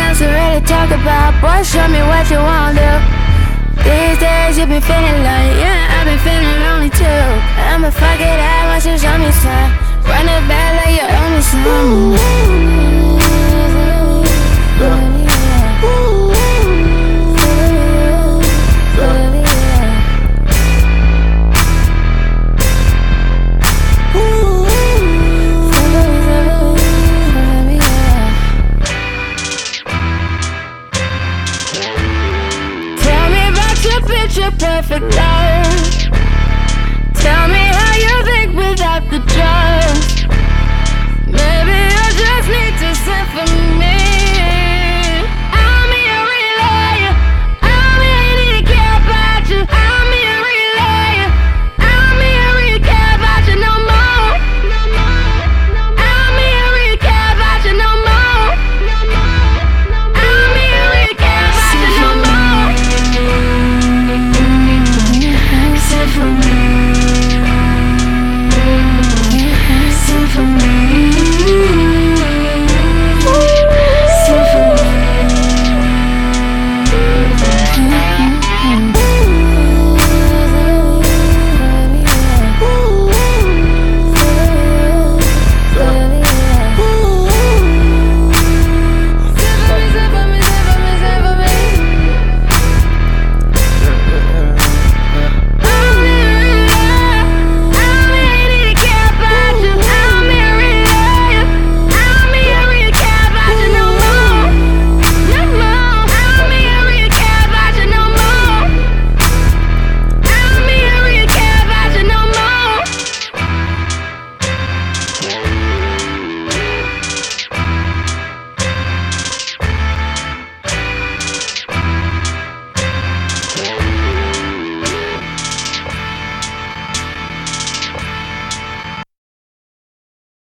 else to really talk about. Boy, show me what you wanna do. These days you been feeling lonely, yeah, I've been feeling lonely too. I'ma fuck it out once you show me some. Run it back like you owe me some. Tell me about your picture perfect love.